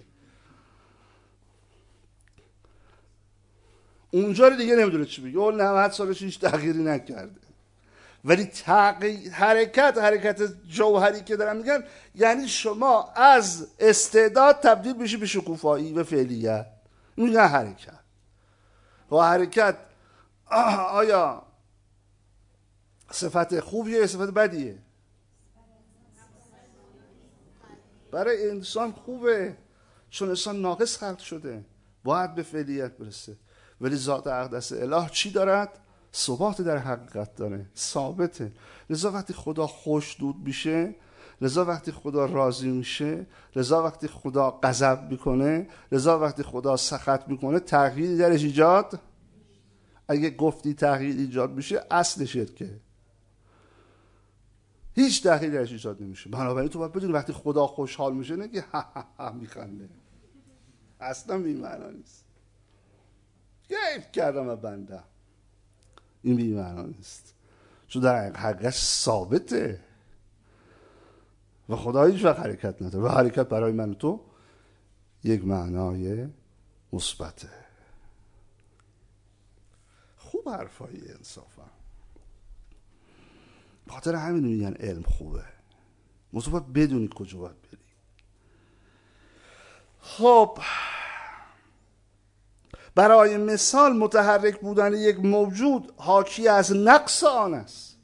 اونجا رو دیگه نمیدونه چی بگه، اون نود سالش هیچ تغییری نکرده. ولی تغییر حرکت حرکت جوهری که دارن میگن یعنی شما از استعداد تبدیل بشی به شکوفایی، به فعلیت. میگن حرکت. و حرکت آیا صفت خوبیه یا صفت بدیه؟ برای انسان خوبه، چون انسان ناقص خلق شده، باید به فعلیت برسه. ولی ذات اقدس اله چی دارد؟ ثبات در حقیقت داره، ثابته. لذا وقتی خدا خوشنود میشه، لذا وقتی خدا راضی میشه، لذا وقتی خدا غضب میکنه، لذا وقتی خدا سخط میکنه، تغییری درش ایجاد، اگه گفتی تغییر ایجاد میشه اصل شرکه، هیچ تغییری درش ایجاد نمیشه. بنابراین تو باید بدونی وقتی خدا خوشحال میشه نگی ها ها ها میخنده، اصلا بی معنا نیست. کیف کردم و بنده، این بی معنا نیست، چون در حقیقت ثابته و خدا هیچ وقت حرکت نداره و حرکت برای من و تو یک معنای مثبته. خوب حرفایی انصافا، خاطر همین میگن علم خوبه، موضوع باید بدونی کجا باید بری. خب برای مثال متحرک بودن یک موجود حاکی از نقص آن است،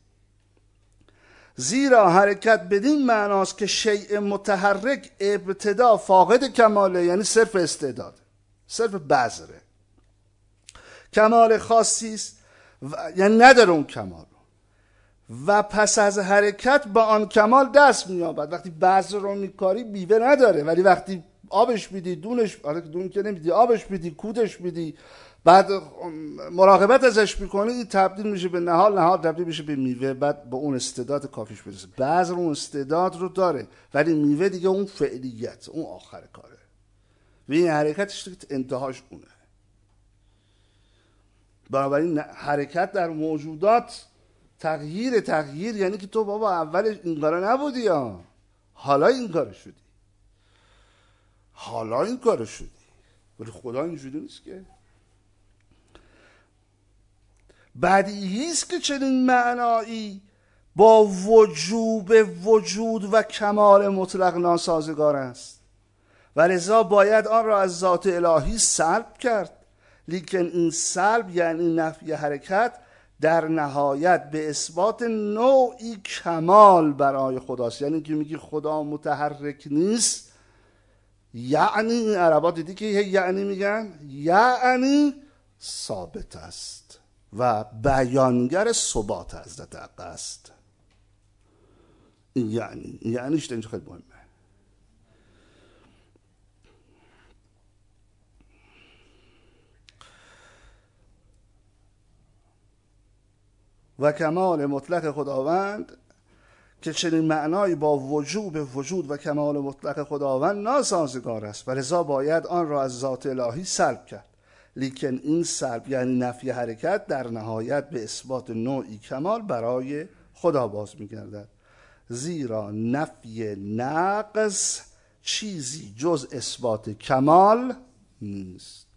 زیرا حرکت بدین معناست که شیء متحرک ابتدا فاقد کماله، یعنی صرف استعداد، صرف بذره، کمال خاصی است یعنی نداره اون کمال، و پس از حرکت با آن کمال دست می‌یابد. وقتی بذر رو میکاری میوه نداره، ولی وقتی آبش میدی، دونش، آره دون که نمیدی، آبش میدی، کودش میدی، بعد مراقبت ازش میکنی، تبدیل میشه به نهال، نهال تبدیل میشه به میوه، بعد با اون استعداد کافیش برسه. بذر اون استعداد رو داره ولی میوه دیگه اون فعلیت، اون آخر کاره و این حرکتش انتهاش اونه. بنابراین حرکت در موجودات تغییر تغییر یعنی که تو بابا اولش این کارا نبودی یا حالا این کارو شدی، حالا این کارو شدی. ولی خدا اینجوری نیست که. بدیهی است که چنین معنایی با وجوب وجود و کمال مطلق ناسازگار است و لذا باید آن را از ذات الهی سلب کرد. لیکن این سلب یعنی نفی حرکت در نهایت به اثبات نوعی کمال برای خداست. یعنی که میگی خدا متحرک نیست، یعنی عربا دیدی که یعنی میگن یعنی ثابت است و بیانگر ثبات حضرت حق است. یعنی یعنیش اینجا خیلی مهمه. و کمال مطلق خداوند که چنین معنایی با وجوب وجود و کمال مطلق خداوند ناسازگار است و لذا باید آن را از ذات الهی سلب کرد. لیکن این سلب یعنی نفی حرکت در نهایت به اثبات نوعی کمال برای خدا باز می‌گردد، زیرا نفی نقص چیزی جز اثبات کمال نیست.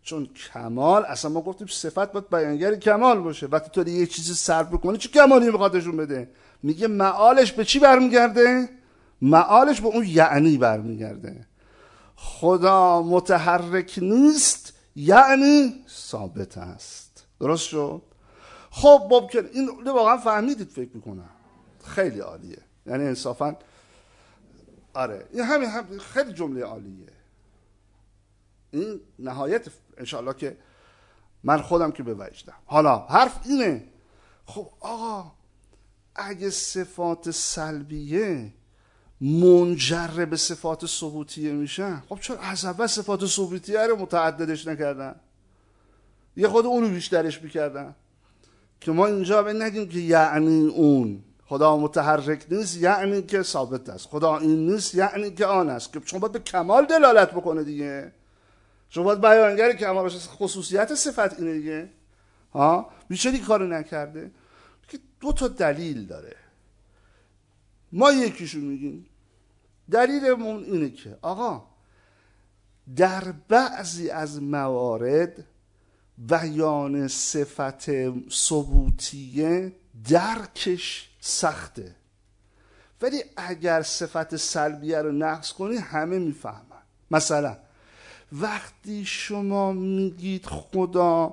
چون کمال اصلا ما گفتیم صفت باید بیانگر کمال باشه. وقتی تو یه چیزی سلب بکنی چه کمالی میخواد نشون بده؟ میگه معالش به چی برمیگرده؟ معالش به اون یعنی برمیگرده. خدا متحرک نیست یعنی ثابت است. درست شد؟ خب ممکن این واقعا فهمیدید فکر میکنم خیلی عالیه، یعنی انصافا آره این همین هم خیلی جمله عالیه. این نهایت انشاءالله که من خودم که به وجدم. حالا حرف اینه، خب آقا اگه صفات سلبیه منجر به صفات ثبوتیه میشن، خب چرا از اول صفات ثبوتیه رو متعددش نکردن؟ یه خود اونو بیشترش میکردن که ما اینجا به نگیم که یعنی اون خدا متحرک نیست یعنی که ثابت است، خدا این نیست یعنی که آن است، که چون باید به کمال دلالت بکنه دیگه، چون باید بیانگر کمال باشه. خصوصیت صفت اینه دیگه. ها بیچاره کارو نکرده که دو تا دلیل داره. ما یکیشو میگیم، دلیلمون اینه که آقا در بعضی از موارد بیان صفت ثبوتیه درکش سخته، ولی اگر صفت سلبیه رو نقص کنی همه میفهمن. مثلا وقتی شما میگید خدا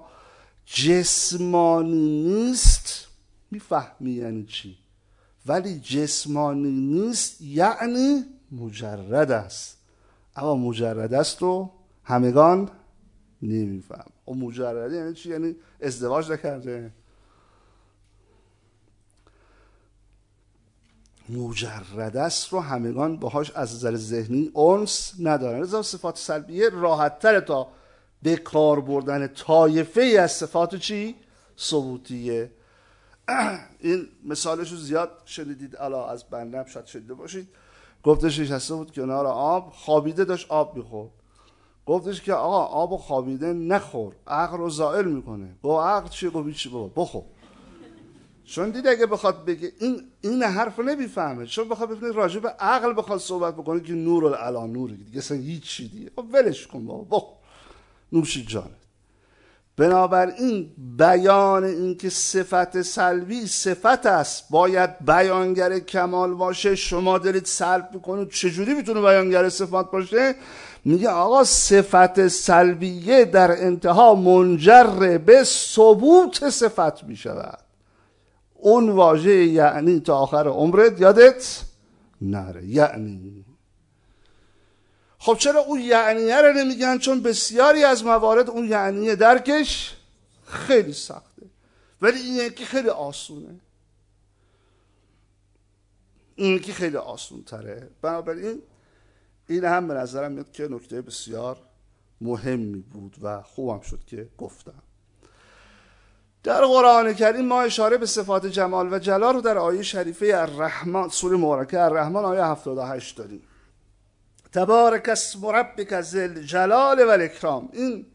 جسمانی نیست میفهمی یعنی چی، ولی جسمانی نیست یعنی مجرد است. اما مجرد است رو همگان نمیفهم. و مجرد یعنی چی؟ یعنی ازدواج نکرده. مجرد است رو همگان باهاش از نظر ذهنی انس ندارن. لذا صفات سلبیه راحت تره تا به کار بردن طایفه ای از صفات چی؟ ثبوتیه. این مثالش رو زیاد شنیدید، الا از بندم شاید شنیده باشید. گفتش نشسته بود کنار آب، خوابیده داشت آب میخورد. گفتش که آقا آب خوابیده نخور، عقل رو زائل میکنه. با عقل چیه؟ گفت چی بابا بخور. چون دید اگه بخواد بگه این این حرف رو نمیفهمه، چون بخواد بفهمه راجع به عقل بخواد صحبت بکنه که نور العلا نوره دیگه، اصلا هیچ چی دیگه. خب ولش کن بابا بخور، نوشی جانت. بنابراین بیان این که صفت سلبی صفت است باید بیانگر کمال باشه. شما دارید سلب میکنید، چجوری میتونه بیانگر صفات باشه؟ میگه آقا صفت سلبیه در انتها منجر به ثبوت صفت میشود. اون واژه یعنی تا آخر عمرت یادت نره، یعنی. خب چرا اون یعنیه رو نمیگن؟ چون بسیاری از موارد اون یعنیه درکش خیلی سخته، ولی این یکی خیلی آسونه. این یکی خیلی آسون تره. بنابراین این هم به نظرم میاد که نکته بسیار مهمی بود و خوبم شد که گفتم. در قرآن کریم ما اشاره به صفات جمال و جلال رو در آیه شریفه الرحمن، سوره مبارکه الرحمن آیه هفتاد و هشت داریم. تبارک اسم ربک ذی الجلال و الاکرام. این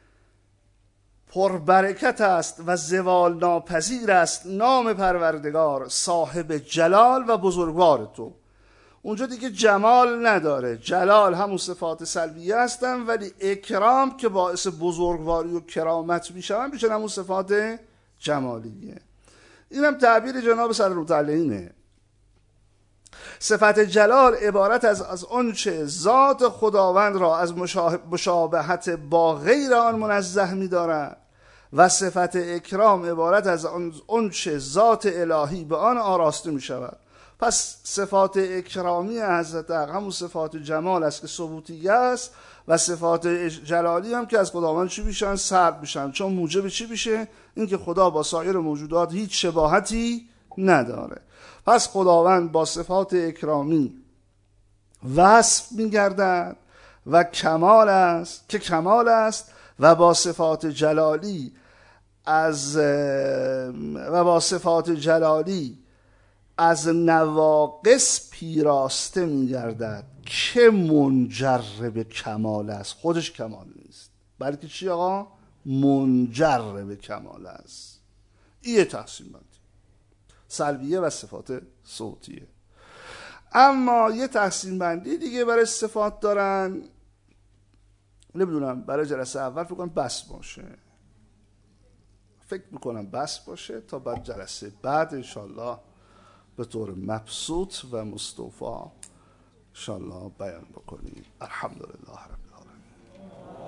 پربرکت است و زوال ناپذیر است نام پروردگار صاحب جلال و بزرگوار تو. اونجا دیگه جمال نداره، جلال همون صفات سلبیه هستن، ولی اکرام که باعث بزرگواری و کرامت میشن میشن همون صفات جمالیه. اینم تعبیر جناب صدرالمتعلینه. صفت جلال عبارت از از آنچه ذات خداوند را از مشابهت با غیر آن منزه می‌دارد و صفت اکرام عبارت از آنچه ذات الهی به آن آراسته می‌شود. پس صفات اکرامی حضرت حق همون صفات جمال است که ثبوتیه است و صفات جلالی هم که از خداوند چی میشن؟ سلب میشن. چون موجب چی میشه؟ اینکه خدا با سایر موجودات هیچ شباهتی نداره. پس خداوند با صفات اکرامی وصف میگردد و کمال است که کمال است، و با صفات جلالی از و با صفات جلالی از نواقص پیراسته میگردد که منجر به کمال است. خودش کمال نیست، بلکه چی آقا؟ منجر به کمال است. این تقسیم بندی سلبیه و صفات صوتیه. اما یه تقسیم بندی دیگه برای صفات دارن نمیدونم برای جلسه اول فکر کنم بس باشه، فکر میکنم بس باشه تا بعد جلسه بعد انشالله به طور مبسوط و مستوفا انشالله بیان بکنیم. الحمدلله رب العالمین.